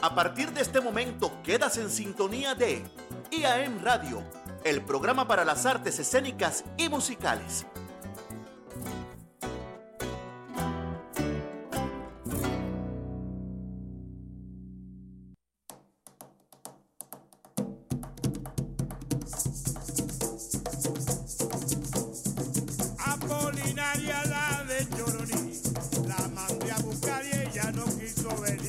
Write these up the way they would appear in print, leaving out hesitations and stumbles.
A partir de este momento quedas en sintonía de IAM Radio, el programa para las artes escénicas y musicales. Apolinaria la de Choroní, la mandé a buscar y ella no quiso venir.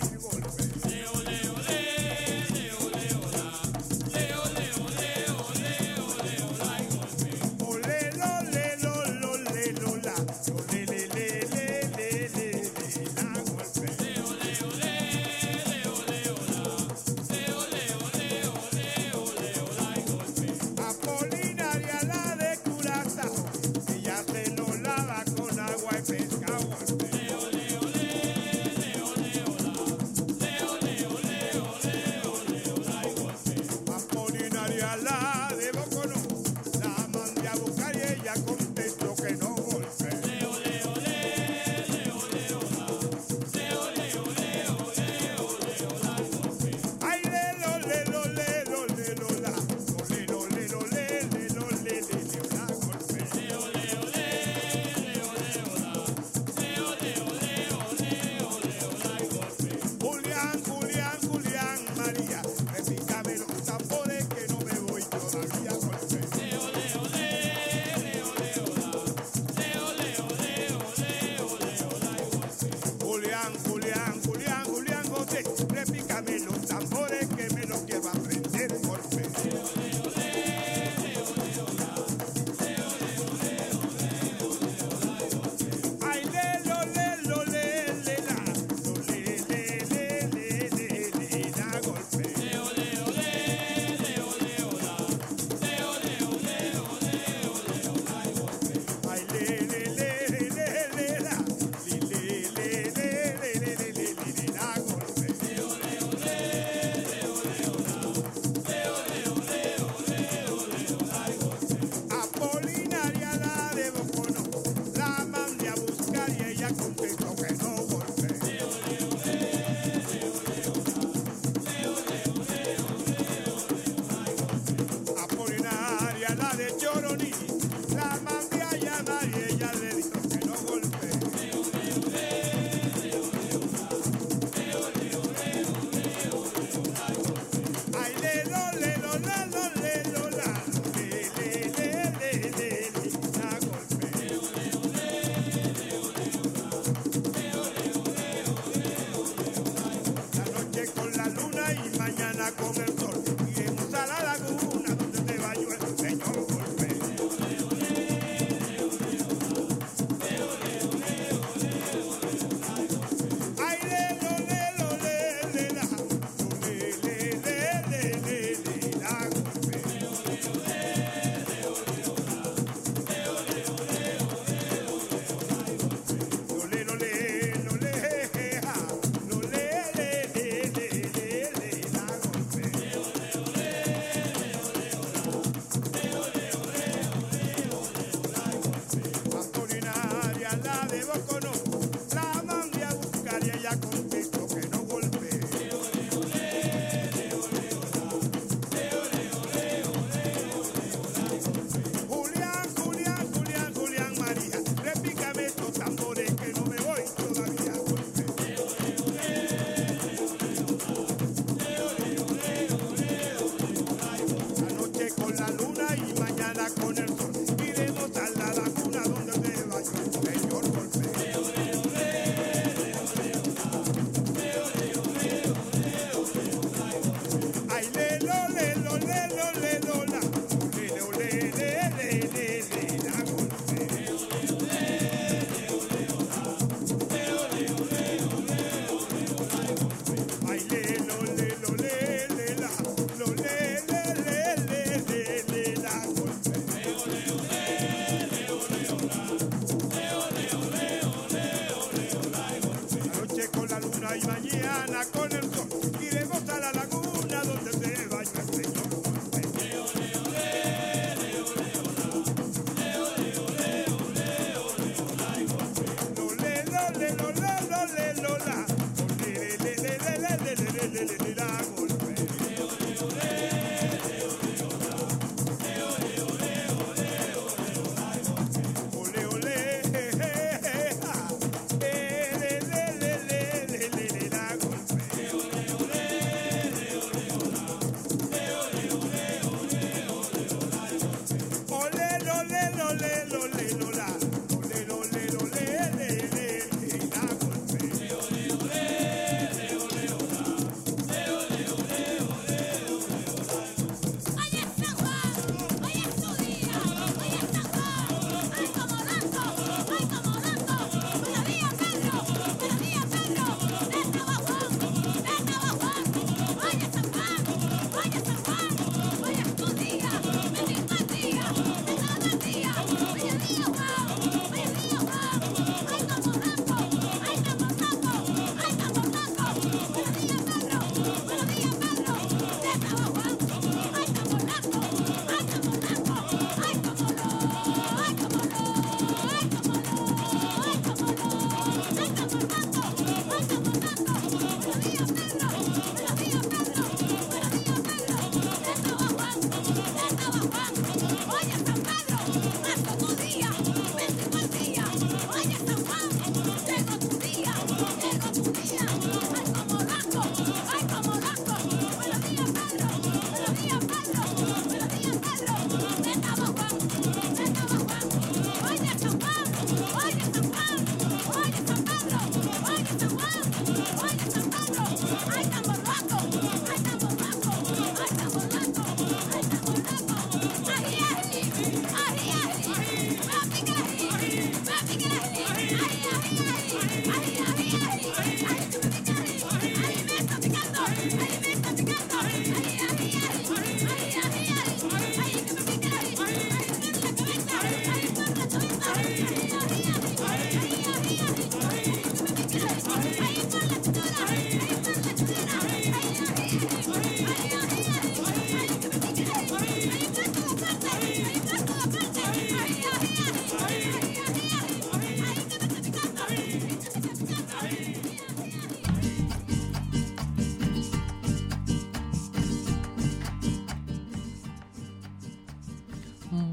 le, le, le, le, le, le, le, le, le, le, le, le, le, le, le,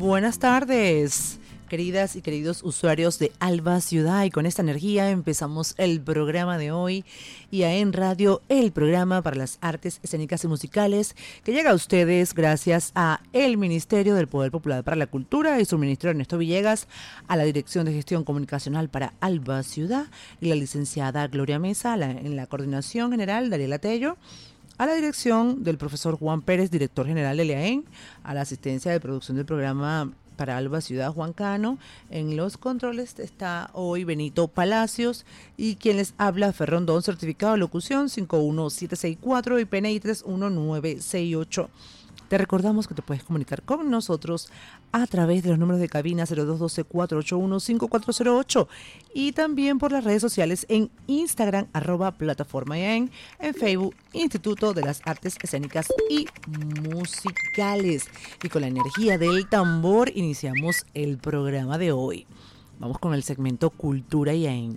Buenas tardes, queridas y queridos usuarios de Alba Ciudad, y con esta energía empezamos el programa de hoy, IAEN Radio, el programa para las artes escénicas y musicales, que llega a ustedes gracias a el Ministerio del Poder Popular para la Cultura y su ministro Ernesto Villegas, a la Dirección de Gestión Comunicacional para Alba Ciudad y la licenciada Gloria Mesa, en la coordinación general Dariela Tello, a la dirección del profesor Juan Pérez, director general del IAEN, a la asistencia de producción del programa para Alba Ciudad, Juan Cano. En los controles está hoy Benito Palacios y quien les habla, Ferrondón, certificado de locución 51764 y PNI 31968. Te recordamos que te puedes comunicar con nosotros a través de los números de cabina 0212-481-5408 y también por las redes sociales en Instagram, @plataforma IAEN, en Facebook, Instituto de las Artes Escénicas y Musicales. Y con la energía del tambor iniciamos el programa de hoy. Vamos con el segmento Cultura IAEN.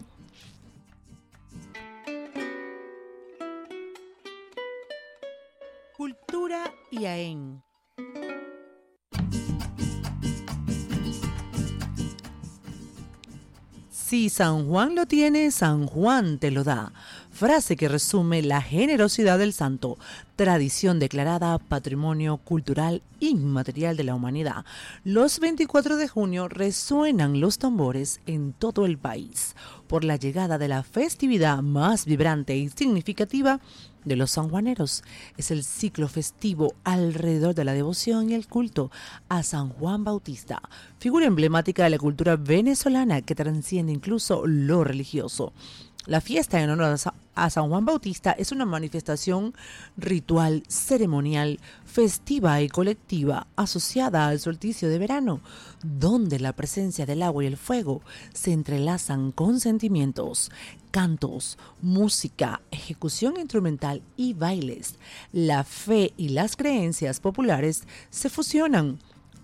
Cultura IAEN. Si San Juan lo tiene, San Juan te lo da. Frase que resume la generosidad del santo, tradición declarada Patrimonio Cultural Inmaterial de la Humanidad. Los 24 de junio resuenan los tambores en todo el país por la llegada de la festividad más vibrante y significativa de los sanjuaneros. Es el ciclo festivo alrededor de la devoción y el culto a San Juan Bautista, figura emblemática de la cultura venezolana que trasciende incluso lo religioso. La fiesta en honor a San Juan Bautista es una manifestación ritual, ceremonial, festiva y colectiva asociada al solsticio de verano, donde la presencia del agua y el fuego se entrelazan con sentimientos, cantos, música, ejecución instrumental y bailes. La fe y las creencias populares se fusionan,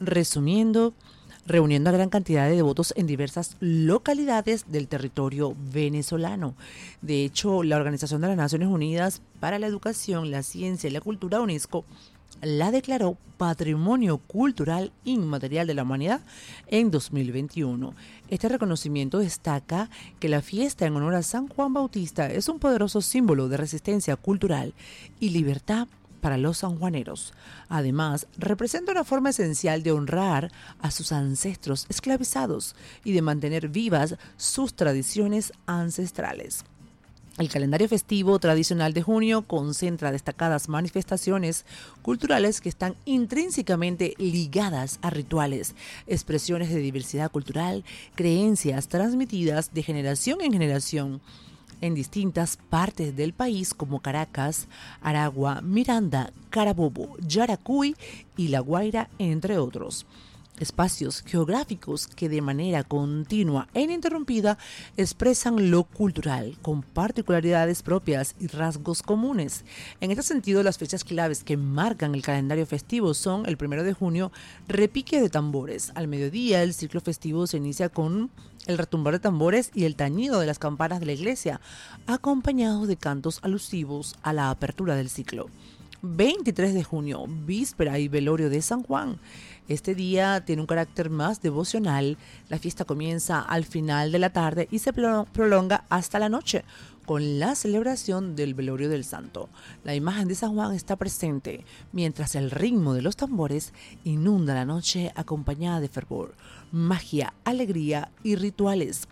reuniendo a gran cantidad de devotos en diversas localidades del territorio venezolano. De hecho, la Organización de las Naciones Unidas para la Educación, la Ciencia y la Cultura, UNESCO, la declaró Patrimonio Cultural Inmaterial de la Humanidad en 2021. Este reconocimiento destaca que la fiesta en honor a San Juan Bautista es un poderoso símbolo de resistencia cultural y libertad para los sanjuaneros. Además, representa una forma esencial de honrar a sus ancestros esclavizados y de mantener vivas sus tradiciones ancestrales. El calendario festivo tradicional de junio concentra destacadas manifestaciones culturales que están intrínsecamente ligadas a rituales, expresiones de diversidad cultural, creencias transmitidas de generación en generación en distintas partes del país como Caracas, Aragua, Miranda, Carabobo, Yaracuy y La Guaira, entre otros. Espacios geográficos que de manera continua e ininterrumpida expresan lo cultural con particularidades propias y rasgos comunes. En este sentido, las fechas claves que marcan el calendario festivo son el 1 de junio, repique de tambores. Al mediodía, el ciclo festivo se inicia con el retumbar de tambores y el tañido de las campanas de la iglesia, acompañados de cantos alusivos a la apertura del ciclo. 23 de junio, víspera y velorio de San Juan. Este día tiene un carácter más devocional. La fiesta comienza al final de la tarde y se prolonga hasta la noche con la celebración del velorio del santo. La imagen de San Juan está presente mientras el ritmo de los tambores inunda la noche acompañada de fervor, magia, alegría y rituales.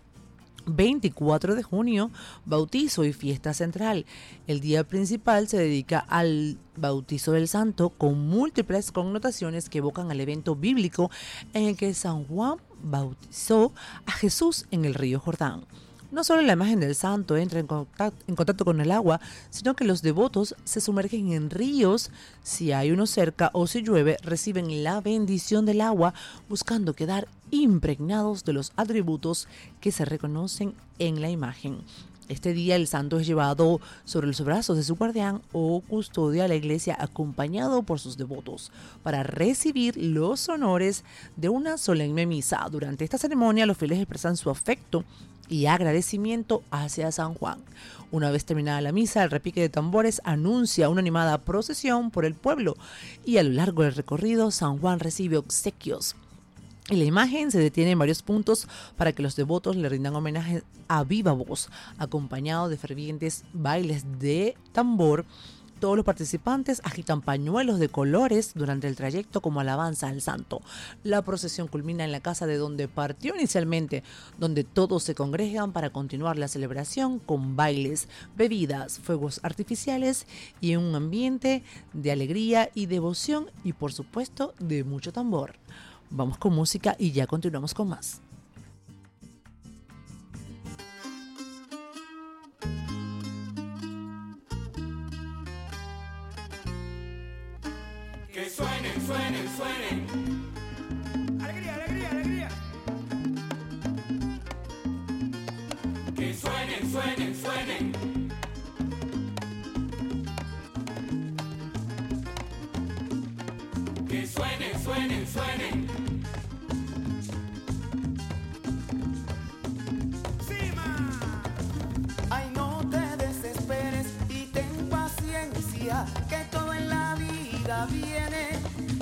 24 de junio, bautizo y fiesta central. El día principal se dedica al bautizo del santo con múltiples connotaciones que evocan al evento bíblico en el que San Juan bautizó a Jesús en el río Jordán. No solo la imagen del santo entra en contacto con el agua, sino que los devotos se sumergen en ríos, si hay uno cerca o si llueve, reciben la bendición del agua, buscando quedar impregnados de los atributos que se reconocen en la imagen. Este día el santo es llevado sobre los brazos de su guardián o custodia a la iglesia acompañado por sus devotos para recibir los honores de una solemne misa. Durante esta ceremonia los fieles expresan su afecto y agradecimiento hacia San Juan. Una vez terminada la misa, el repique de tambores anuncia una animada procesión por el pueblo y a lo largo del recorrido San Juan recibe obsequios En la imagen se detiene en varios puntos para que los devotos le rindan homenaje a viva voz, acompañado de fervientes bailes de tambor. Todos los participantes agitan pañuelos de colores durante el trayecto como alabanza al santo. La procesión culmina en la casa de donde partió inicialmente, donde todos se congregan para continuar la celebración con bailes, bebidas, fuegos artificiales y en un ambiente de alegría y devoción y por supuesto de mucho tambor. Vamos con música y ya continuamos con más. Que suenen, suenen, suenen. Alegría, alegría, alegría. Que suenen, suenen, suenen. Que suenen, suenen, suenen. Ay, no te desesperes y ten paciencia, que todo en la vida viene.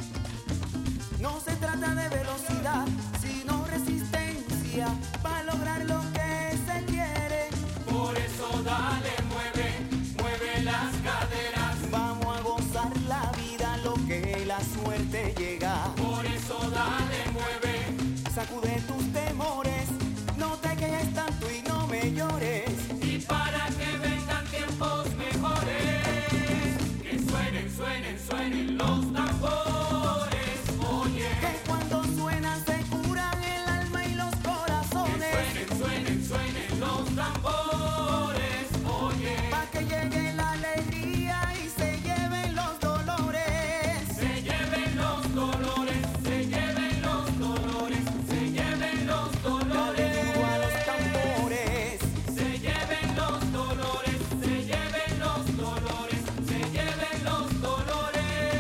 No se trata de velocidad, sino resistencia para lograr lo que se quiere. Por eso dale, mueve, mueve las caderas. Vamos a gozar la vida, lo que la suerte llega. Por eso dale, mueve. Sacude tus temores, no te quejes tanto y no me llores. Y para que vengan tiempos mejores, que suenen, suenen, suenen los tambores. Oye, Que cuando suenan se curan el alma y los corazones. que suenen, suenen, suenen los tambores. Oye, Pa' que llegue la alegría y se lleven los dolores. se lleven los dolores, se lleven los dolores, se lleven los Dale dolores. duro a los tambores. Se lleven los dolores, se lleven los dolores, se lleven los dolores.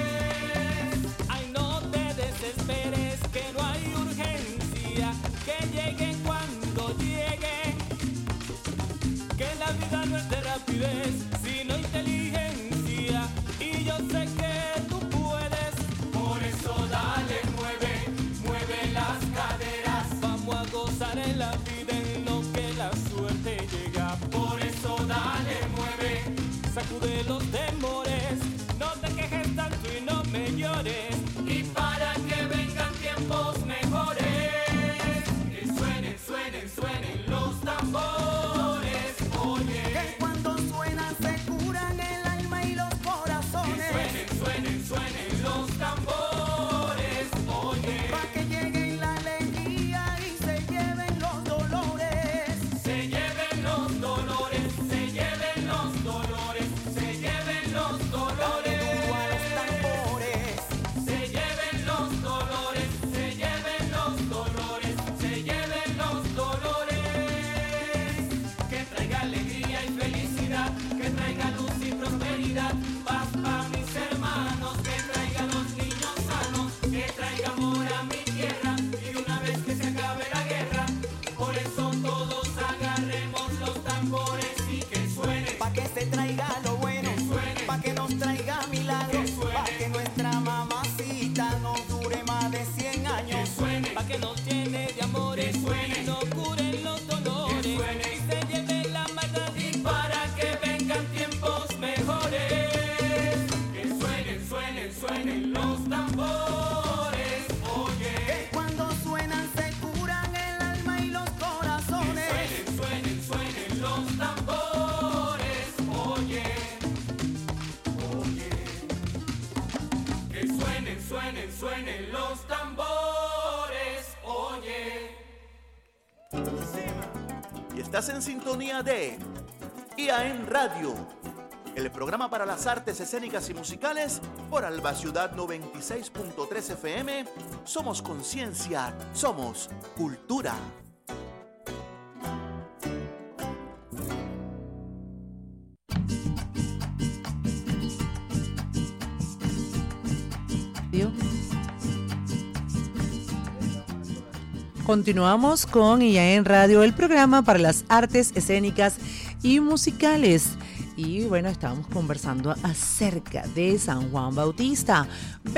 Ay, no te desesperes, que no hay urgencia, que llegue cuando llegue, que la vida no es de rapidez, sino inteligencia, y yo sé que tú puedes. Por eso dale, mueve, mueve las caderas. Vamos a gozar en la vida en lo que la suerte llega. Por eso dale, mueve. Sacude los temores, no te quejes tanto y no me llores. Y para que vengan tiempos mejores, que suenen, suenen, suenen los tambores. Oye, Que cuando suenan se curan el alma y los que corazones. suenen, suenen, suenen los tambores. Oye, Pa' que llegue la alegría y se lleven los dolores. se lleven los dolores, se lleven los dolores, se lleven los Dale duro a los dolores. tambores. Se lleven los dolores, se lleven los dolores, se lleven los dolores. Que traiga alegría y felicidad, que traiga luz y prosperidad, paz para mis hermanos, que traiga los niños sanos, que traiga amor a mi tierra y una vez que se acabe la guerra, por eso todos agarremos los tambores y que suenen. Pa' que se traiga lo bueno, Que suene. pa' que nos traiga milagros, Que suene. pa' que nuestra mamacita nos dure más de 100 Que años. suene, Pa' que nos llene de amores Que suene. y no curen los dolores, Que suene. y se lleve la maldad y para que vengan tiempos mejores. Que suenen, suenen, suenen los tambores. Oye, Que cuando suenan se curan el alma y los corazones. suenen, suenen, suenen los tambores. Oye, oye. Que suenen, suenen, suenen los tambores. Oye. Y estás en sintonía de IAM Radio, el programa para las artes escénicas y musicales por Alba Ciudad 96.3 FM. Somos conciencia, somos cultura. Continuamos con IAM Radio, el programa para las artes escénicas y musicales. Y bueno, estábamos conversando acerca de San Juan Bautista.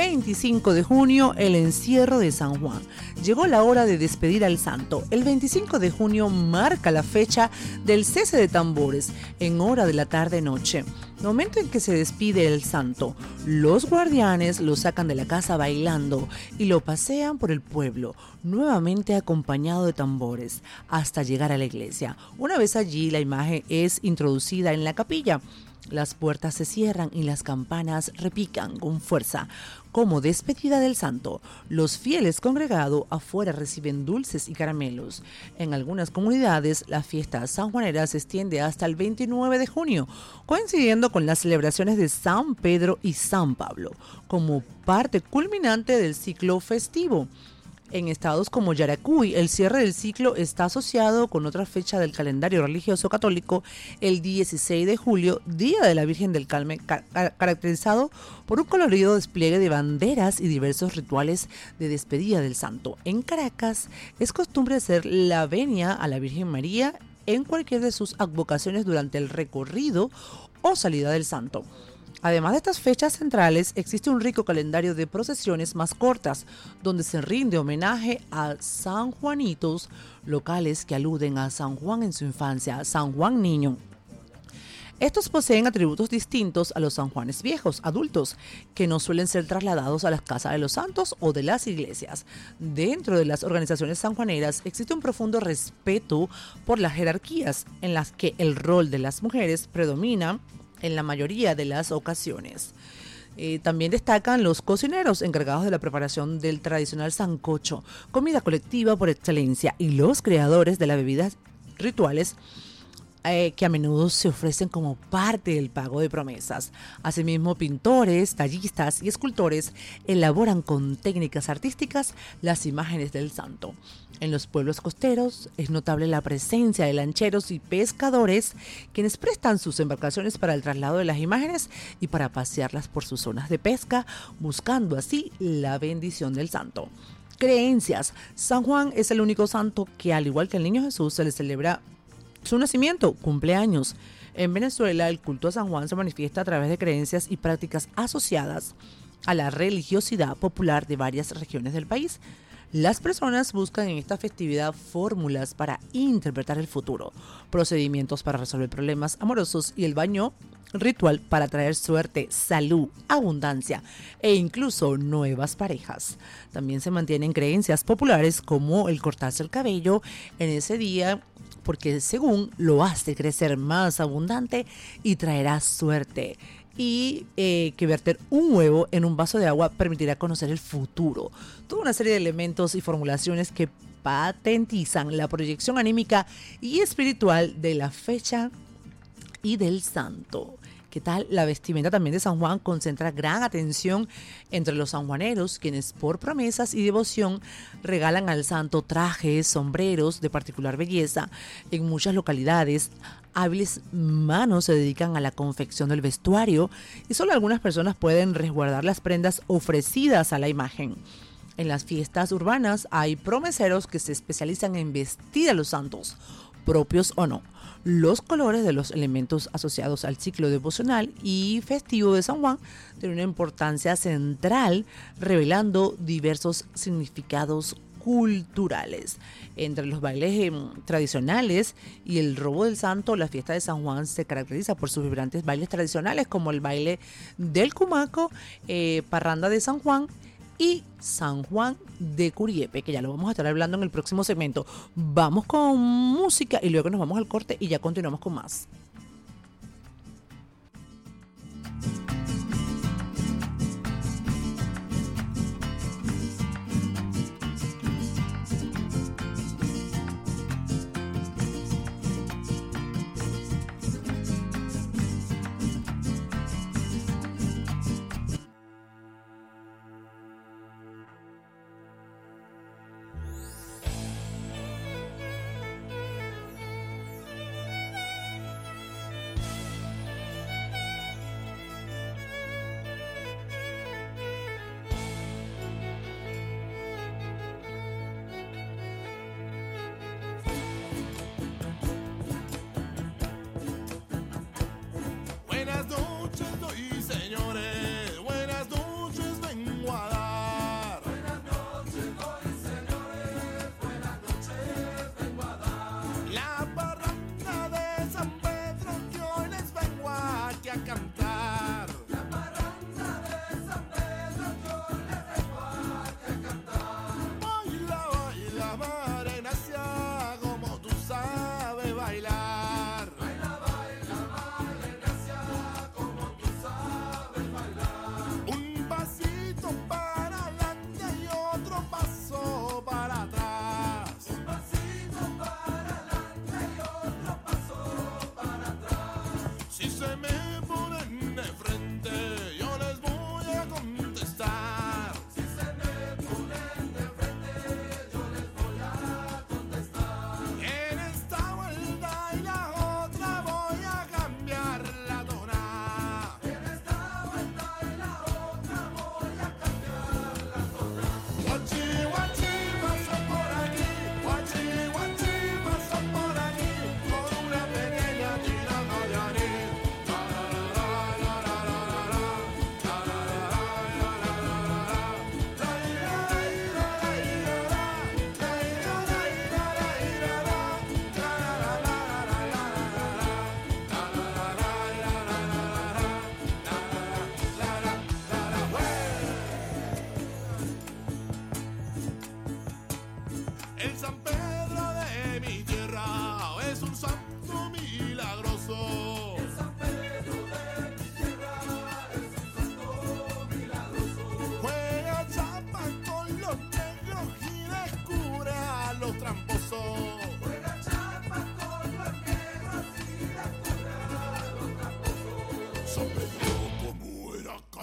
25 de junio, el encierro de San Juan. Llegó la hora de despedir al santo. El 25 de junio marca la fecha del cese de tambores en hora de la tarde-noche. Momento en que se despide el santo. Los guardianes lo sacan de la casa bailando y lo pasean por el pueblo, nuevamente acompañado de tambores, hasta llegar a la iglesia. Una vez allí, la imagen es introducida en la capilla. Las puertas se cierran y las campanas repican con fuerza. Como despedida del santo, los fieles congregados afuera reciben dulces y caramelos. En algunas comunidades, la fiesta sanjuanera se extiende hasta el 29 de junio, coincidiendo con las celebraciones de San Pedro y San Pablo, como parte culminante del ciclo festivo. En estados como Yaracuy, el cierre del ciclo está asociado con otra fecha del calendario religioso católico, el 16 de julio, Día de la Virgen del Carmen, caracterizado por un colorido despliegue de banderas y diversos rituales de despedida del santo. En Caracas, es costumbre hacer la venia a la Virgen María en cualquier de sus advocaciones durante el recorrido o salida del santo. Además de estas fechas centrales, existe un rico calendario de procesiones más cortas, donde se rinde homenaje a San Juanitos, locales que aluden a San Juan en su infancia, San Juan Niño. Estos poseen atributos distintos a los San Juanes viejos, adultos, que no suelen ser trasladados a las casas de los santos o de las iglesias. Dentro de las organizaciones sanjuaneras existe un profundo respeto por las jerarquías, en las que el rol de las mujeres predomina en la mayoría de las ocasiones. También destacan los cocineros encargados de la preparación del tradicional sancocho, comida colectiva por excelencia, y los creadores de las bebidas rituales que a menudo se ofrecen como parte del pago de promesas. Asimismo, pintores, tallistas y escultores elaboran con técnicas artísticas las imágenes del santo. En los pueblos costeros es notable la presencia de lancheros y pescadores, quienes prestan sus embarcaciones para el traslado de las imágenes y para pasearlas por sus zonas de pesca, buscando así la bendición del santo. Creencias. San Juan es el único santo que, al igual que el Niño Jesús, se le celebra su nacimiento, cumpleaños. En Venezuela, el culto a San Juan se manifiesta a través de creencias y prácticas asociadas a la religiosidad popular de varias regiones del país. Las personas buscan en esta festividad fórmulas para interpretar el futuro, procedimientos para resolver problemas amorosos y el baño ritual para traer suerte, salud, abundancia e incluso nuevas parejas. También se mantienen creencias populares como el cortarse el cabello en ese día, porque según lo hace crecer más abundante y traerá suerte. Y que verter un huevo en un vaso de agua permitirá conocer el futuro. Toda una serie de elementos y formulaciones que patentizan la proyección anímica y espiritual de la fecha y del santo. ¿Qué tal? La vestimenta también de San Juan concentra gran atención entre los sanjuaneros, quienes por promesas y devoción regalan al santo trajes, sombreros de particular belleza. En muchas localidades, hábiles manos se dedican a la confección del vestuario y solo algunas personas pueden resguardar las prendas ofrecidas a la imagen. En las fiestas urbanas hay promeseros que se especializan en vestir a los santos, propios o no. Los colores de los elementos asociados al ciclo devocional y festivo de San Juan tienen una importancia central, revelando diversos significados culturales. Entre los bailes tradicionales y el robo del santo, la fiesta de San Juan se caracteriza por sus vibrantes bailes tradicionales, como el baile del Cumaco, Parranda de San Juan y San Juan de Curiepe, que ya lo vamos a estar hablando en el próximo segmento. Vamos con música y luego nos vamos al corte y ya continuamos con más.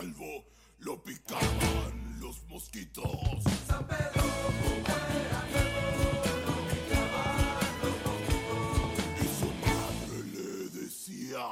salvo lo picaban los mosquitos. San Pedro era nuevo, lo picaban los mosquitos. Y su madre le decía: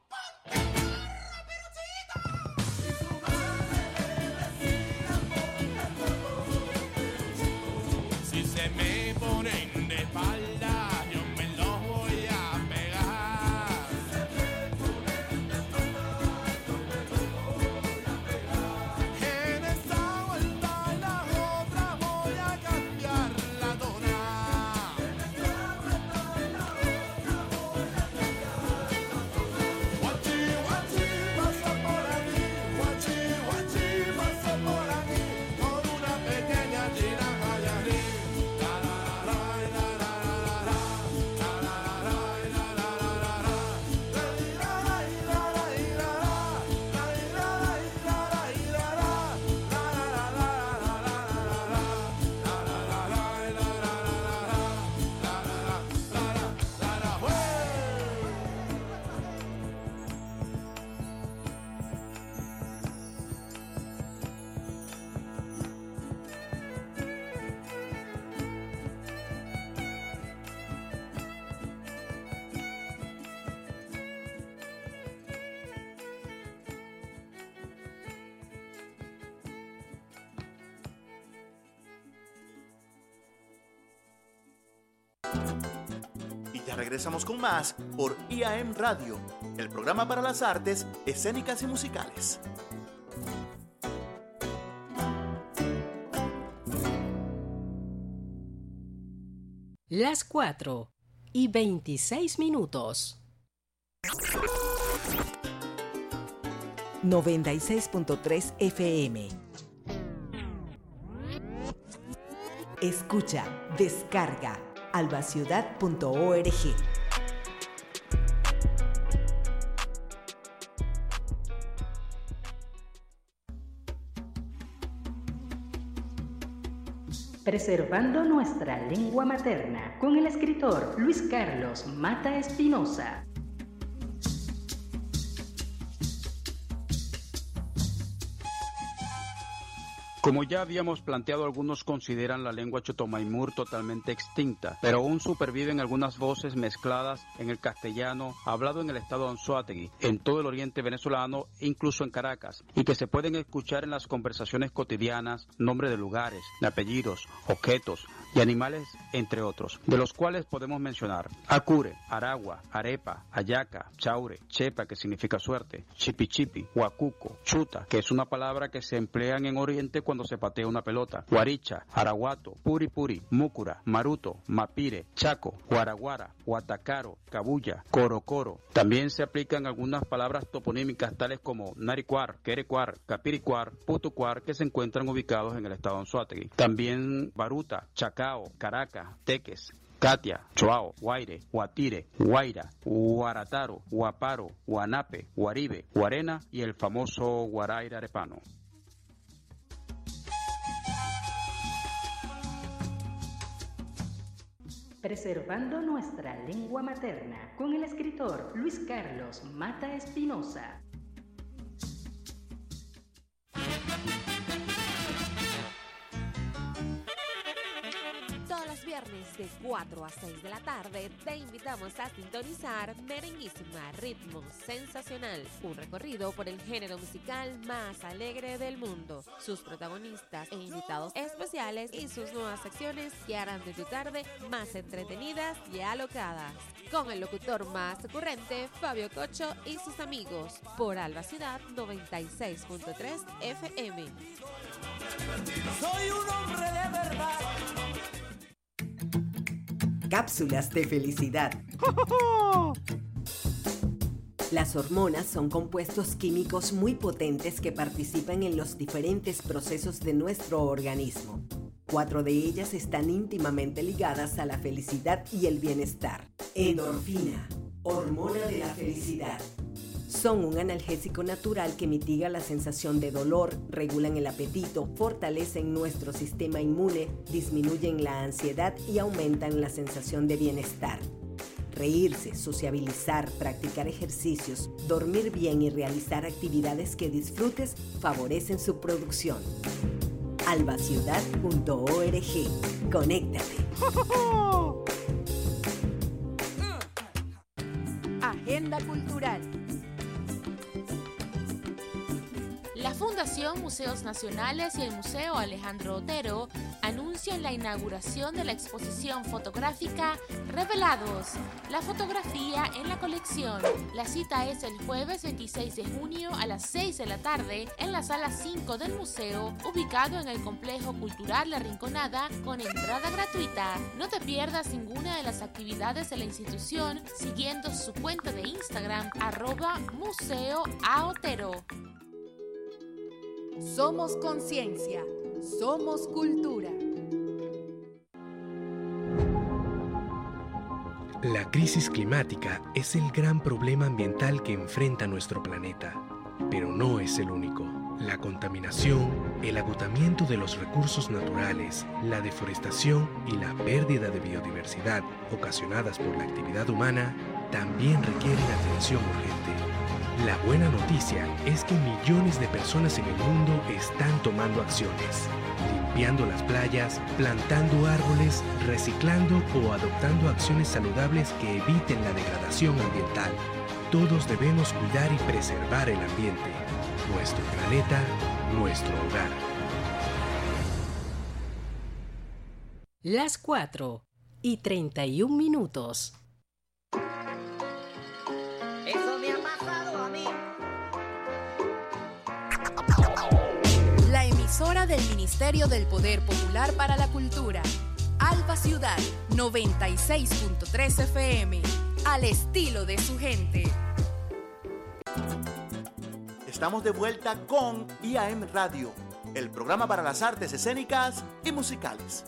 Y su madre le decía: ponte el cuerpo. Si se me ponen de espalda, yo me los voy a pegar. Si se me ponen de espalda, yo me lo voy a pegar. En esta vuelta y la otra voy a cambiar la dona. En esta vuelta y la otra voy a cambiar la dona. Guachi, guachi, pasa por aquí. Guachi, guachi, pasa por aquí. Con una pequeña tinaja y allí. La la la la la la la la. La la la la la la la la la. La la la la la la la. La la la la la la la. La la la la la la la. La la la la la la la. La la la la la la la. La la la la la la la. La la la la la la la. Y ya regresamos con más por IAM Radio, el programa para las artes escénicas y musicales. Las 4:26. 96.3 FM. Escucha, descarga albaciudad.org. Preservando nuestra lengua materna con el escritor Luis Carlos Mata Espinosa. Como ya habíamos planteado, algunos consideran la lengua chotomaimur totalmente extinta, pero aún superviven algunas voces mezcladas en el castellano hablado en el estado de Anzoátegui, en todo el oriente venezolano e incluso en Caracas, y que se pueden escuchar en las conversaciones cotidianas, nombres de lugares, de apellidos, objetos y animales, entre otros, de los cuales podemos mencionar Acure, Aragua, Arepa, Ayaca, Chaure, Chepa, que significa suerte, Chipichipi, Huacuco, Chuta, que es una palabra que se emplean en Oriente cuando se patea una pelota, Guaricha, Araguato, Puri Puri, Múcura, Maruto, Mapire, Chaco, Guaraguara, Huatacaro, Cabuya, Corocoro. También se aplican algunas palabras toponímicas tales como Naricuar, Querecuar, Capiricuar, Putucuar, que se encuentran ubicados en el estado de Anzoátegui. También Baruta, Chacao, Caracas, Teques, Catia, Choao, Guaire, Guatire, Guaira, Guarataro, Guaparo, Guanape, Guaribe, Guarena y el famoso Guaraira arepano. Preservando nuestra lengua materna con el escritor Luis Carlos Mata Espinosa. Todos los viernes de 4 a 6 de la tarde te invitamos a sintonizar Merenguísima Ritmo Sensacional, un recorrido por el género musical más alegre del mundo, sus protagonistas e invitados especiales y sus nuevas secciones que harán de tu tarde más entretenidas y alocadas. Con el locutor más ocurrente, Fabio Cocho y sus amigos, por Alba Ciudad 96.3 FM. Soy un hombre de verdad. Cápsulas de felicidad. Las hormonas son compuestos químicos muy potentes que participan en los diferentes procesos de nuestro organismo. 4 de ellas están íntimamente ligadas a la felicidad y el bienestar. Endorfina, hormona de la felicidad. Son un analgésico natural que mitiga la sensación de dolor, regulan el apetito, fortalecen nuestro sistema inmune, disminuyen la ansiedad y aumentan la sensación de bienestar. Reírse, sociabilizar, practicar ejercicios, dormir bien y realizar actividades que disfrutes favorecen su producción. albaciudad.org. Conéctate. Agenda cultural. La Fundación Museos Nacionales y el Museo Alejandro Otero anuncian la inauguración de la exposición fotográfica Revelados, la fotografía en la colección. La cita es el jueves 26 de junio a las 6 de la tarde en la sala 5 del museo, ubicado en el Complejo Cultural La Rinconada, con entrada gratuita. No te pierdas ninguna de las actividades de la institución siguiendo su cuenta de Instagram @museoaotero. Somos conciencia, somos cultura. La crisis climática es el gran problema ambiental que enfrenta nuestro planeta, pero no es el único. La contaminación, el agotamiento de los recursos naturales, la deforestación y la pérdida de biodiversidad ocasionadas por la actividad humana también requieren atención urgente. La buena noticia es que millones de personas en el mundo están tomando acciones, limpiando las playas, plantando árboles, reciclando o adoptando acciones saludables que eviten la degradación ambiental. Todos debemos cuidar y preservar el ambiente, nuestro planeta, nuestro hogar. Las 4:31. Eso me ha pasado a mí. La emisora del Ministerio del Poder Popular para la Cultura. Alba Ciudad 96.3 FM. Al estilo de su gente. Estamos de vuelta con IAM Radio, el programa para las artes escénicas y musicales.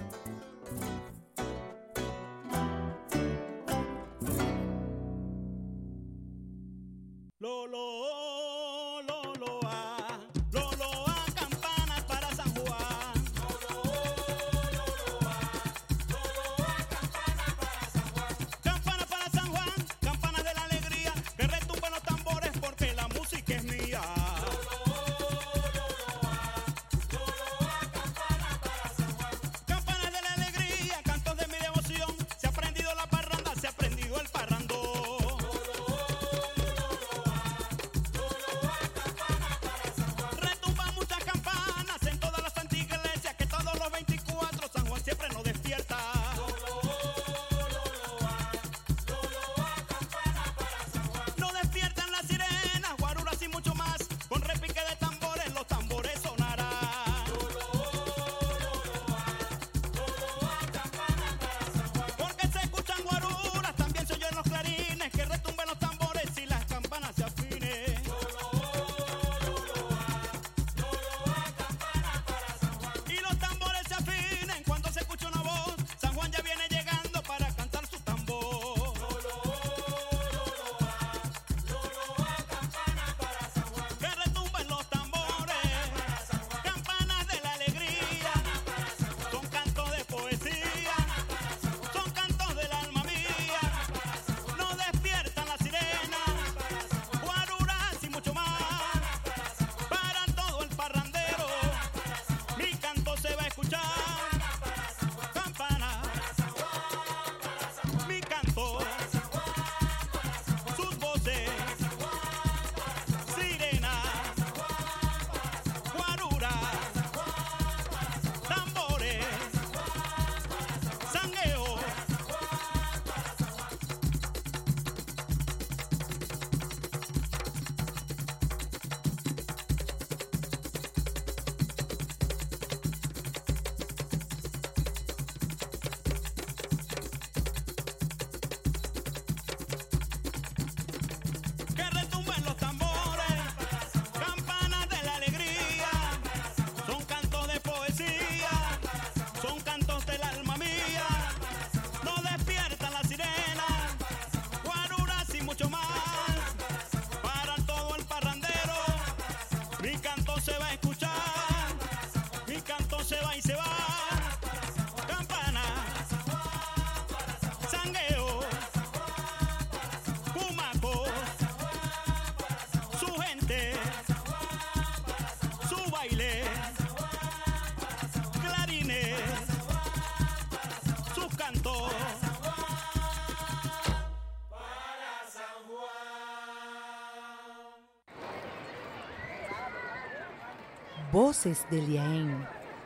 Voces del Yaén.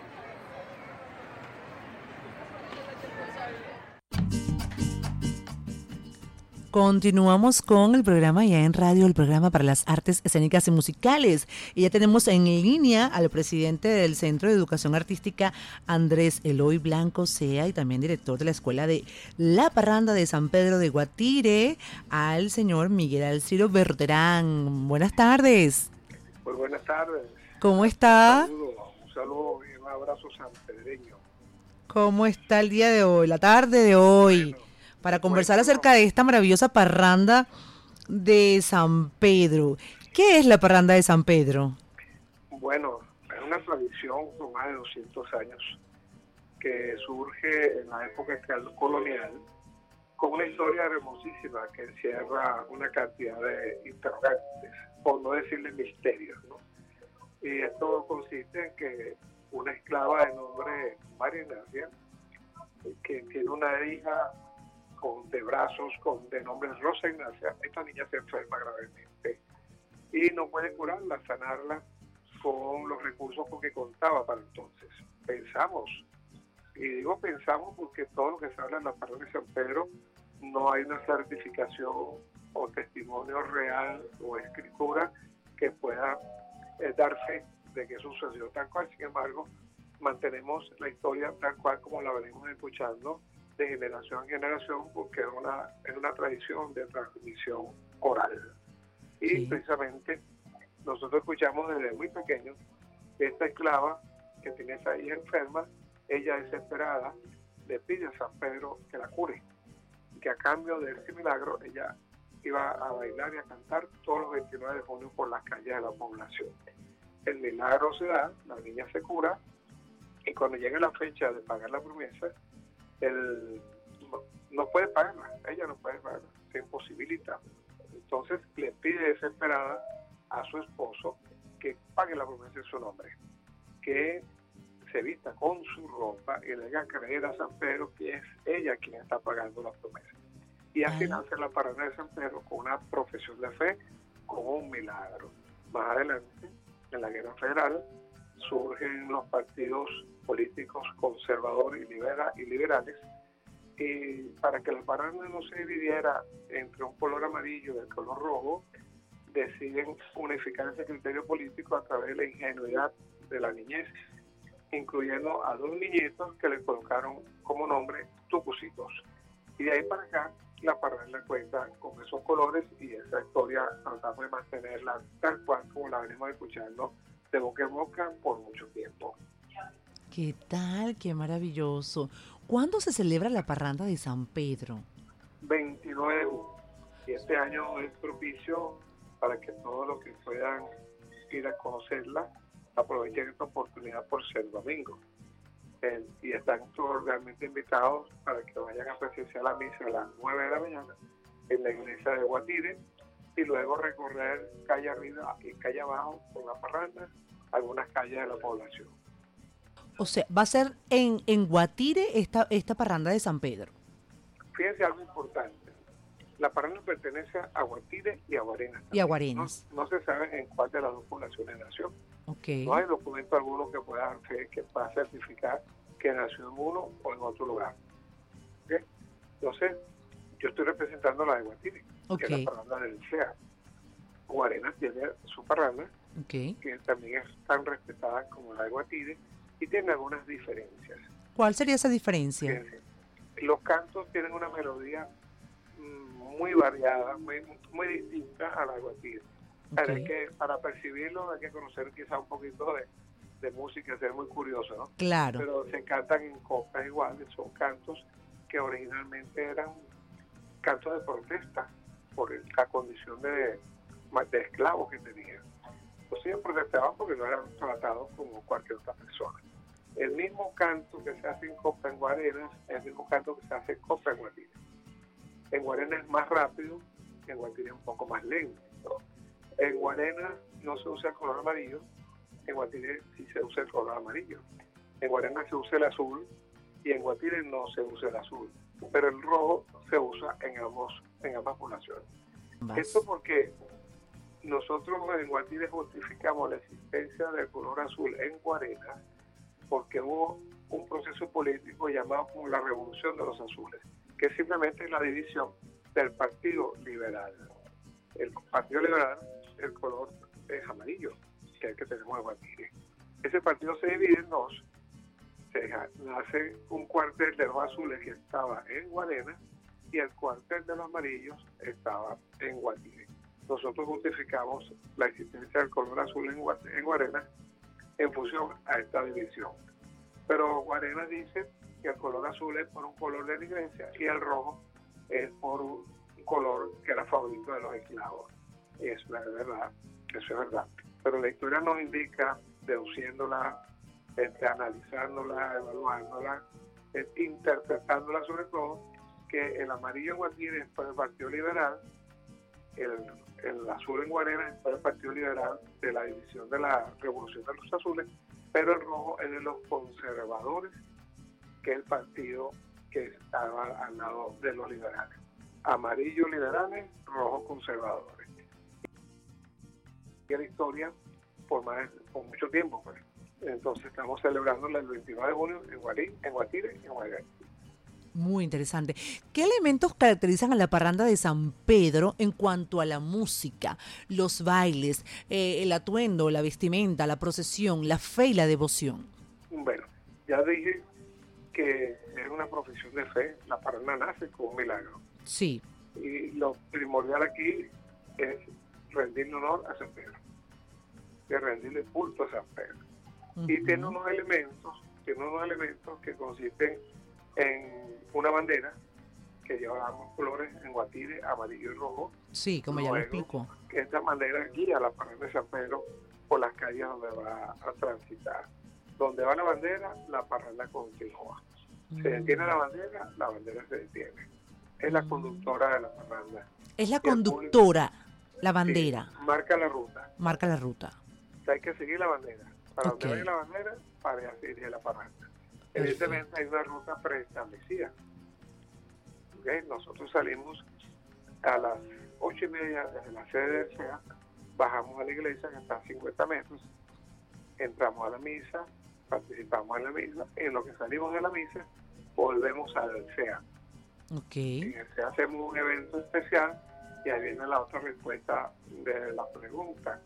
Continuamos con el programa Yaén Radio, el programa para las artes escénicas y musicales. Y ya tenemos en línea al presidente del Centro de Educación Artística, Andrés Eloy Blanco Sea, y también director de la Escuela de La Parranda de San Pedro de Guatire, al señor Miguel Alciro Berterán. Buenas tardes. Muy buenas tardes. ¿Cómo está? Un saludo y un abrazo sanpedreño. ¿Cómo está el día de hoy, la tarde de hoy? Bueno, para conversar acerca de esta maravillosa parranda de San Pedro. ¿Qué es la parranda de San Pedro? Bueno, es una tradición con más de 200 años que surge en la época colonial con una historia hermosísima que encierra una cantidad de interrogantes, por no decirle misterios, ¿no? Y esto consiste en que una esclava de nombre María Ignacia, que tiene una hija de brazos de nombre Rosa Ignacia, esta niña se enferma gravemente y no puede curarla, sanarla con los recursos con que contaba para entonces. Pensamos, y digo pensamos porque todo lo que se habla en la parroquia de San Pedro no hay una certificación o testimonio real o escritura que pueda dar fe de que eso sucedió tal cual. Sin embargo, mantenemos la historia tal cual como la venimos escuchando de generación en generación, porque es una tradición de transmisión oral. Y sí, precisamente nosotros escuchamos desde muy pequeños que esta esclava que tiene esa hija enferma, ella desesperada le pide a San Pedro que la cure, y que a cambio de ese milagro ella iba a bailar y a cantar todos los 29 de junio por las calles de la población. El milagro se da, la niña se cura, y cuando llega la fecha de pagar la promesa, él no puede pagarla, ella no puede pagarla, se imposibilita. Entonces le pide desesperada a su esposo que pague la promesa en su nombre, que se vista con su ropa y le haga creer a San Pedro que es ella quien está pagando la promesa. Y así nace la parranda de San Pedro con una profesión de fe, con un milagro. Más adelante, en la Guerra Federal, surgen los partidos políticos conservadores y liberales, y para que la parranda no se dividiera entre un color amarillo y el color rojo, deciden unificar ese criterio político a través de la ingenuidad de la niñez, incluyendo a 2 niñitos que le colocaron como nombre Tucucitos. Y de ahí para acá, la parranda cuenta con esos colores, y esa historia tratamos de mantenerla tal cual como la venimos escuchando de boca en boca por mucho tiempo. ¿Qué tal? ¡Qué maravilloso! ¿Cuándo se celebra la parranda de San Pedro? 29 de junio. Y este año es propicio para que todos los que puedan ir a conocerla aprovechen esta oportunidad por ser domingo. Y están todos realmente invitados para que vayan a presenciar la misa a las 9 de la mañana en la iglesia de Guatire, y luego recorrer calle arriba y calle abajo con la parranda, algunas calles de la población. O sea, va a ser en Guatire esta parranda de San Pedro. Fíjense algo importante. La parranda pertenece a Guatire y a Guarenas. Y a Guarenas. No se sabe en cuál de las dos poblaciones nació. Okay. No hay documento alguno que pueda certificar que nació en uno o en otro lugar. ¿Okay? Entonces, yo estoy representando la de Guatire, que es la parranda del CEA. Guarenas tiene su parranda, que también es tan respetada como la de Guatire, y tiene algunas diferencias. ¿Cuál sería esa diferencia? Fíjense, los cantos tienen una melodía muy variada, muy distinta a la de Guatire. Para percibirlo hay que conocer quizá un poquito de música, ser muy curioso, ¿no? Claro. Pero se cantan en coplas iguales, son cantos que originalmente eran cantos de protesta por la condición de esclavos que tenían. Pues ellos protestaban porque no eran tratados como cualquier otra persona. El mismo canto que se hace en copla en Guarenas es el mismo canto que se hace en copla en Guatire. En Guarenas es más rápido, en Guatire es un poco más lento. En Guarenas no se usa el color amarillo, en Guatire sí se usa el color amarillo. En Guarenas se usa el azul y en Guatire no se usa el azul, pero el rojo se usa en ambas poblaciones. Esto porque nosotros en Guatire justificamos la existencia del color azul en Guarenas porque hubo un proceso político llamado como la Revolución de los Azules, que simplemente es la división del Partido Liberal. El Partido Liberal, el color es amarillo, que es el que tenemos en Guatire. Ese partido se divide en dos. Nace un cuartel de los azules que estaba en Guarenas y el cuartel de los amarillos estaba en Guatire. Nosotros justificamos la existencia del color azul en Guarenas en función a esta división. Pero Guarenas dice que el color azul es por un color de la iglesia y el rojo es por un color que era favorito de los esclavos. Y eso es verdad, Pero la historia nos indica, deduciéndola, analizándola, evaluándola, interpretándola sobre todo, que el amarillo en Guatire es por el Partido Liberal, el azul en Guarenas es por el Partido Liberal de la división de la Revolución de los Azules, pero el rojo es de los conservadores, que es el partido que estaba al lado de los liberales. Amarillo liberales, rojo conservadores. Y la historia por mucho tiempo, pues. Entonces estamos celebrándola el 29 de junio en Guatire y en Guarenas. Muy interesante. ¿Qué elementos caracterizan a la parranda de San Pedro en cuanto a la música, los bailes, el atuendo, la vestimenta, la procesión, la fe y la devoción? Bueno, ya dije que es una profesión de fe. La parranda nace con un milagro. Sí. Y lo primordial aquí es rendirle honor a San Pedro, de rendirle culto a San Pedro. Y tiene unos elementos que consisten en una bandera que lleva ambos colores en Guatire, amarillo y rojo. Sí, como ya lo explico. Que esta bandera guía la parranda de San Pedro por las calles donde va a transitar. Donde va la bandera, la parranda continúa. Se detiene la bandera se detiene. Es la conductora de la parranda. Es la conductora, la bandera. Sí, marca la ruta. Marca la ruta. O sea, hay que seguir la bandera. Para donde vaya la bandera, para allá se dirige la parranda. Evidentemente hay una ruta preestablecida. ¿Okay? Nosotros salimos a las 8:30 desde la sede del CEA, bajamos a la iglesia que está a 50 metros, entramos a la misa, participamos en la misa, y en lo que salimos de la misa, volvemos al CEA. Okay. En el CEA hacemos un evento especial y ahí viene la otra respuesta de la pregunta.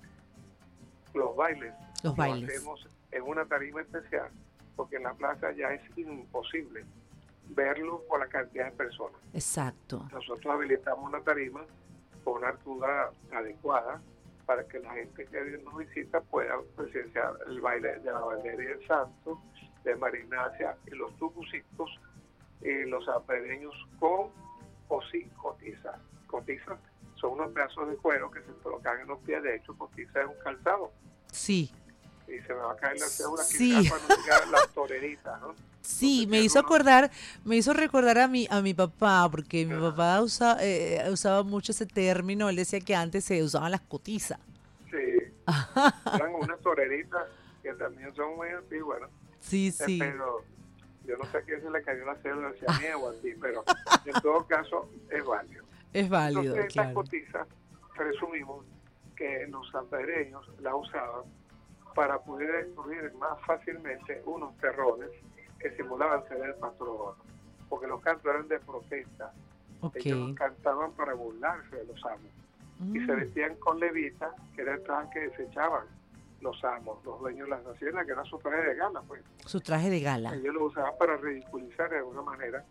Los bailes. Los hacemos en una tarima especial porque en la plaza ya es imposible verlo por la cantidad de personas. Exacto. Nosotros habilitamos una tarima con una altura adecuada para que la gente que nos visita pueda presenciar el baile de la bandera y el santo, de María Ignacia y los tucucitos y los sanpereños con o sin cotizas. Cotizas son unos pedazos de cuero que se colocan en los pies. De hecho, cotiza es un calzado. Sí. Y se me va a caer la cédula sí. Quizás cuando diga las toreritas, ¿no? Sí, me hizo recordar a mi papá, porque mi papá usaba mucho ese término. Él decía que antes se usaban las cotizas. Sí. Eran unas toreritas que también son muy antiguas, ¿no? Sí, sí. Pero yo no sé a quién se le cayó la cédula, si a mí o a ti, pero en todo caso es válido. Es válido, entonces, claro. Estas cotizas, presumimos que los sanpereños la usaban para poder destruir más fácilmente unos terrones que simulaban ser el patrón, porque los cantos eran de protesta. Okay. Ellos cantaban para burlarse de los amos y se vestían con levitas, que era el traje que desechaban los amos, los dueños de las haciendas, que era su traje de gala, pues. Su traje de gala. Ellos lo usaban para ridiculizar de alguna manera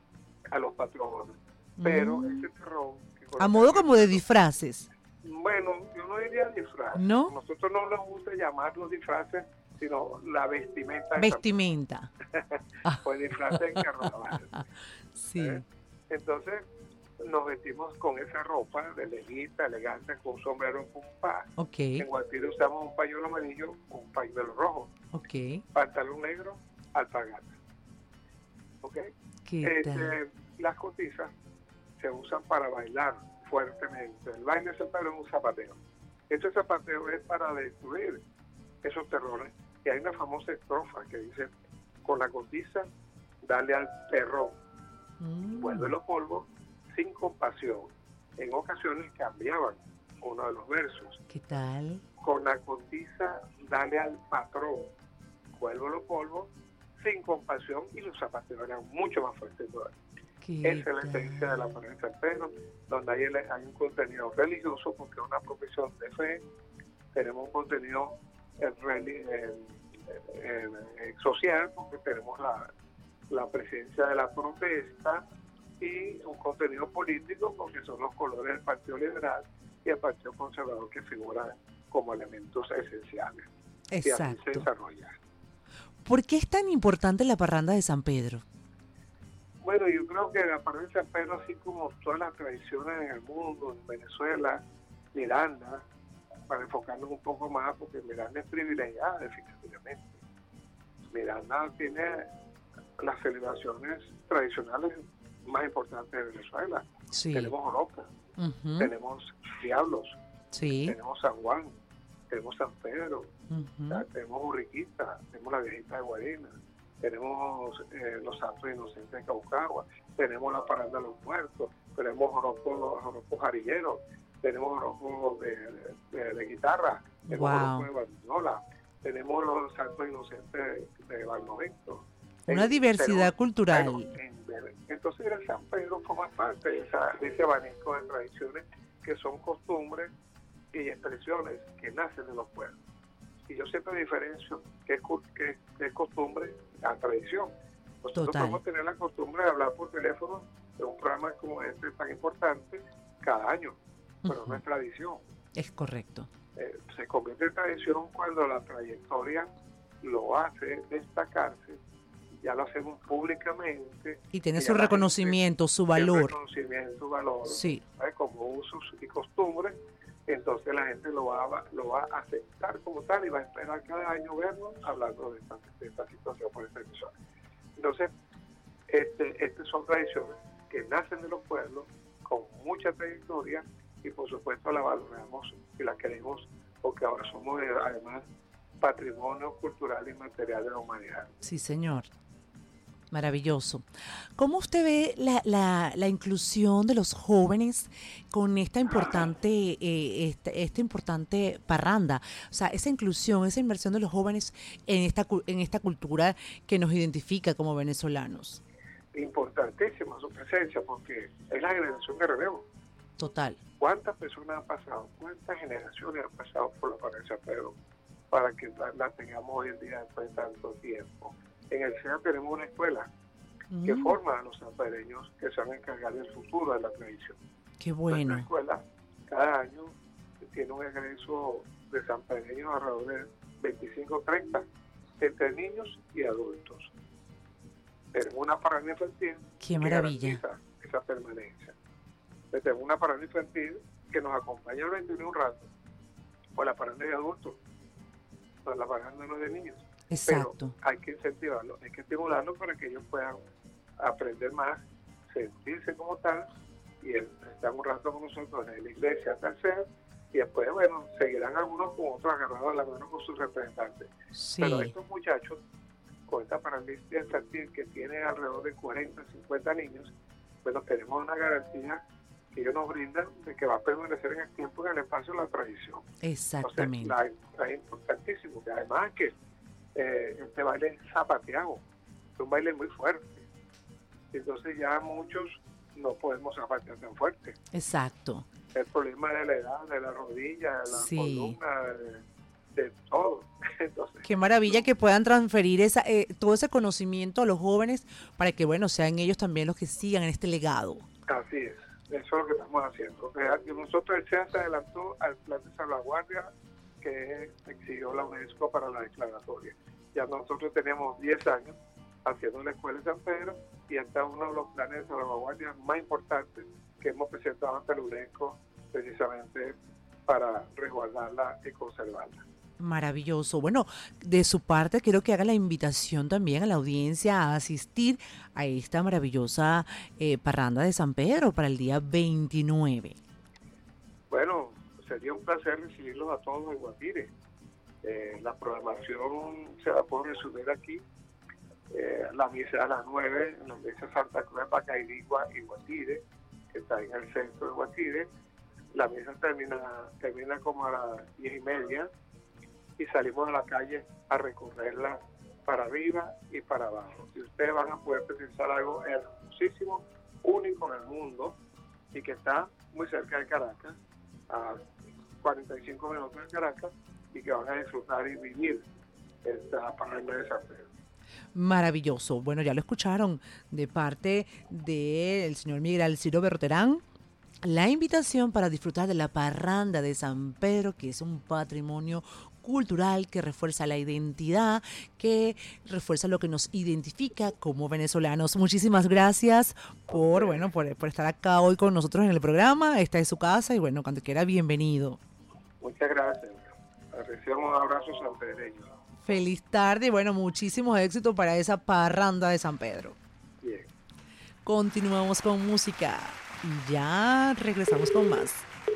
a los patronos. Pero ese terrón... A modo como de disfraces. Bueno, yo no diría disfraz. ¿No? Nosotros no nos gusta llamarlos disfraces, sino la vestimenta. Vestimenta. Pues disfraces en carnaval. Sí. Entonces, nos vestimos con esa ropa de levita, elegante, con un sombrero en punpa. Okay. En Guatire usamos un pañuelo amarillo con un pañuelo rojo. Okay. Pantalón negro, alpargata. ¿Okay? Las cotizas se usan para bailar fuertemente. El baile es un zapateo. Este zapateo es para destruir esos terrones. Y hay una famosa estrofa que dice: con la cotiza, dale al terror, vuelve los polvos sin compasión. En ocasiones cambiaban uno de los versos. ¿Qué tal? Con la cotiza, dale al patrón, vuélvelo polvo, sin compasión, y los zapateros eran mucho más fuertes todavía. Esa es la esencia de la parada de San Pedro, donde hay un contenido religioso, porque es una profesión de fe. Tenemos un contenido social, porque tenemos la presencia de la protesta, y un contenido político, porque son los colores del Partido Liberal y el Partido Conservador, que figuran como elementos esenciales. Exacto. Y así se desarrolla. ¿Por qué es tan importante la parranda de San Pedro? Bueno, yo creo que la parranda de San Pedro, así como todas las tradiciones en el mundo, en Venezuela, Miranda, para enfocarnos un poco más, porque Miranda es privilegiada definitivamente. Miranda tiene las celebraciones tradicionales más importantes de Venezuela. Sí. Tenemos Oroca, Uh-huh. tenemos Diablos, Sí. tenemos San Juan, tenemos San Pedro, Uh-huh. tenemos Urriquita, tenemos la Viejita de Guarina, tenemos los Santos Inocentes de Caucagua, tenemos la Paranda de los Muertos, tenemos Joropos Jarilleros, tenemos Joropos de guitarra, tenemos Wow. Joropos de bandinola, tenemos los Santos Inocentes de Barlovento. Una diversidad cultural. Entonces el San Pedro forma parte de ese abanico de tradiciones que son costumbres y expresiones que nacen de los pueblos. Y yo siempre diferencio qué es costumbre a tradición. Nosotros Total. podemos tener la costumbre de hablar por teléfono de un programa como este tan importante cada año, pero no es tradición. Es correcto. Se convierte en tradición cuando la trayectoria lo hace destacarse, ya lo hacemos públicamente. Y tiene ya su la reconocimiento, su gente tiene valor. reconocimiento, su valor, Sí. ¿sabes? Como usos y costumbres. Entonces la gente lo va a aceptar como tal y va a esperar cada año vernos hablando de esta situación por esta emisora. Entonces, estas son tradiciones que nacen de los pueblos con mucha trayectoria, y por supuesto la valoramos y la queremos, porque ahora somos además patrimonio cultural y material de la humanidad. Sí, señor. Maravilloso. ¿Cómo usted ve la inclusión de los jóvenes con esta importante parranda? O sea, esa inclusión, esa inmersión de los jóvenes en esta cultura que nos identifica como venezolanos. Importantísima su presencia, porque es la generación de relevo. Total. ¿Cuántas personas han pasado? ¿Cuántas generaciones han pasado por la parada de San Pedro para que la tengamos hoy en día después de tanto tiempo? En el SEA tenemos una escuela que forma a los sanpereños que se van a encargar del futuro de la tradición. Qué bueno. La escuela cada año tiene un egreso de sanpereños alrededor de 25-30 entre niños y adultos. Tenemos una parada infantil. Qué maravilla. Que garantiza esa permanencia. Tenemos una parada infantil que nos acompaña el 21 un rato, o la parada de adultos, o la parada no es de niños. Exacto. Pero hay que incentivarlo, hay que estimularlo para que ellos puedan aprender más, sentirse como tal, y estar un rato con nosotros en la iglesia hasta el ser, y después, bueno, seguirán algunos con otros agarrados a la mano con sus representantes. Sí. Pero estos muchachos, con esta parálisis infantil que tiene alrededor de 40, 50 niños, bueno, tenemos una garantía que ellos nos brindan de que va a permanecer en el tiempo y en el espacio de la tradición. Exactamente. Entonces, es importantísimo, que además que este baile es zapateado, es un baile muy fuerte, entonces ya muchos no podemos zapatear tan fuerte. Exacto. El problema de la edad, de la rodilla, de la Sí. columna, de todo. Entonces, Qué maravilla que puedan transferir todo ese conocimiento a los jóvenes para que, bueno, sean ellos también los que sigan en este legado. así es, eso es lo que estamos haciendo. Nosotros el SEA se adelantó al plan de salvaguardia que exigió la UNESCO para la declaratoria. Ya nosotros teníamos 10 años haciendo la escuela de San Pedro, y este es uno de los planes de salvaguardia más importantes que hemos presentado ante la UNESCO, precisamente para resguardarla y conservarla. Maravilloso. Bueno, de su parte quiero que haga la invitación también a la audiencia a asistir a esta maravillosa parranda de San Pedro para el día 29. Bueno, sería un placer recibirlos a todos en Guatire. La programación se va a poder resumir aquí. La misa a las 9 en la iglesia Santa Cruz de Pacaidigua y Guatire, que está en el centro de Guatire. La misa termina como a las 10:30 y salimos a la calle a recorrerla para arriba y para abajo. Y ustedes van a poder presenciar algo hermosísimo, único en el mundo y que está muy cerca de Caracas, a 45 minutos de Caracas, y que van a disfrutar y vivir esta parranda de San Pedro. Maravilloso. Bueno, ya lo escucharon de parte del señor Miguel Alciro Berterán. La invitación para disfrutar de la parranda de San Pedro, que es un patrimonio cultural que refuerza la identidad, que refuerza lo que nos identifica como venezolanos. Muchísimas gracias por estar acá hoy con nosotros en el programa. Esta es su casa y bueno, cuando quiera, bienvenido. Muchas gracias. Reciban un abrazo sanpedreño. Feliz tarde y bueno, muchísimo éxito para esa parranda de San Pedro. Bien. Continuamos con música y ya regresamos con más.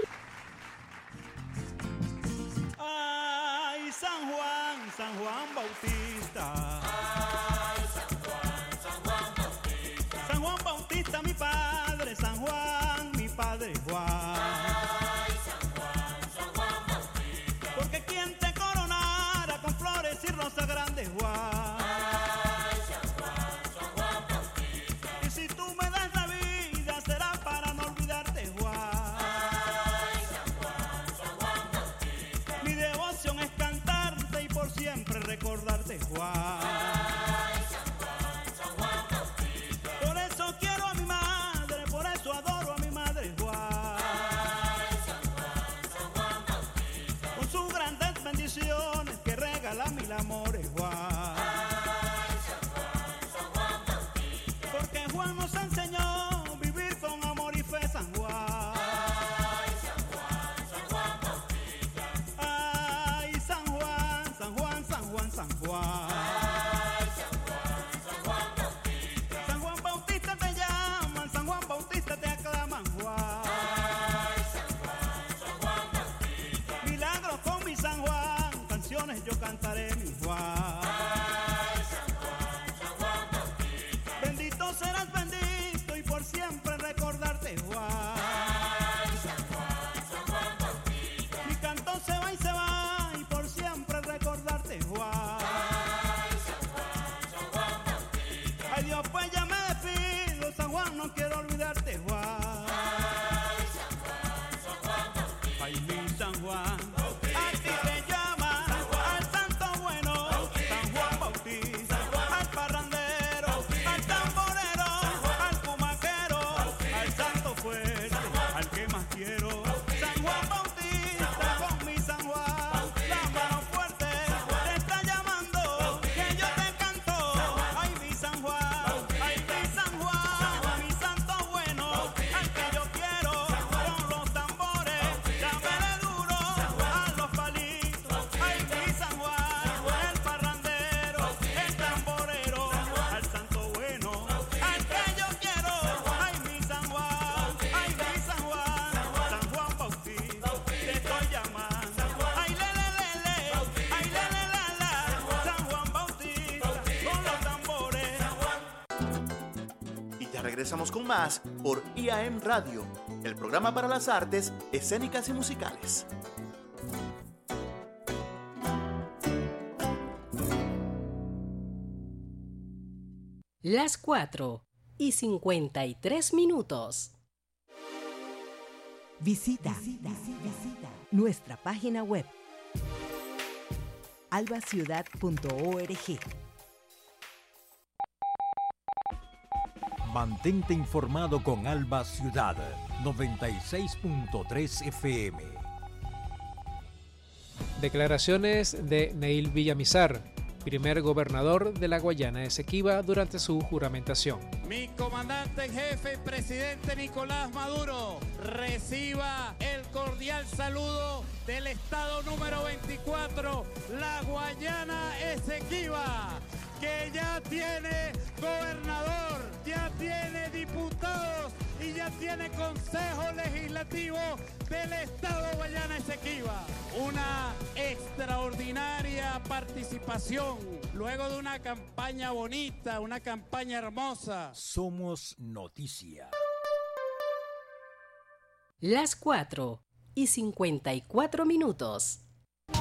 Ay, San Juan Bautista. Ay, San Juan Bautista. San Juan Bautista, mi padre, San Juan, mi padre Juan. Ay, San Juan Bautista. Porque quien te coronara con flores y rosas grandes, Juan. Ay, San Juan Bautista. Y si tú me das la vida, será para no olvidarte, Juan. Ay, San Juan Bautista. Mi devoción es cantarte y por siempre recordarte, Juan. Ay, San Juan Bautista. Por eso quiero a mi madre, por eso adoro a mi madre, Juan. Ay, San Juan Bautista. Con sus grandes bendiciones que regala mil amores, Juan. Ay, San Juan Bautista. Porque Juan nos enseñó vivir con amor y fe, San Juan. Ay, San Juan Bautista. Ay, San Juan, San Juan, San Juan, San Juan. Ay, San Juan Bautista. San Juan Bautista te llaman, San Juan Bautista te aclaman, Juan. Ay, San Juan Bautista. Milagros con mi San Juan, canciones yo cantaré, mi Juan. Ay, San Juan Bautista. Bendito serás bendito y por siempre recordarte, Juan. Ay, San Juan Bautista. Mi canto se va y por siempre recordarte, Juan. Ay, San Juan Bautista. Ay Dios, pues ya me despido, San Juan, no quiero olvidarte, Juan. Ay, San Juan Bautista. Ay, mi San Juan, a ti te llama, al santo bueno, San Juan Bautista, al parrandero, al tamborero, al cumaquero, al santo fuerte, al que más quiero. San Juan Bautista, con mi San Juan, la mano fuerte, te está llamando, que yo te canto. Ay, mi San Juan, ay, mi San Juan, mi santo bueno, al que yo quiero, con los tambores, dámele duro a los palitos. Ay, mi San Juan, el parrandero, el tamborero, al santo bueno, al que yo quiero. Ay, mi San Juan, ay, mi San Juan, San Juan Bautista, te estoy llamando. Ay, ay, San Juan Bautista, con los tambores. Y ya regresamos con más por IAM Radio, el programa para las artes escénicas y musicales. Las 4:53. Visita nuestra página web albaciudad.org. Mantente informado con Alba Ciudad 96.3 FM. Declaraciones de Neil Villamizar, primer gobernador de la Guayana Esequiba durante su juramentación. Mi comandante en jefe, presidente Nicolás Maduro, reciba el cordial saludo del estado número 24, la Guayana Esequiba, que ya tiene gobernador, ya tiene diputados y ya tiene consejo legislativo del estado Guayana Esequiba. Una extraordinaria participación luego de una campaña bonita, una campaña hermosa. Somos noticia. Las 4 y 54 minutos.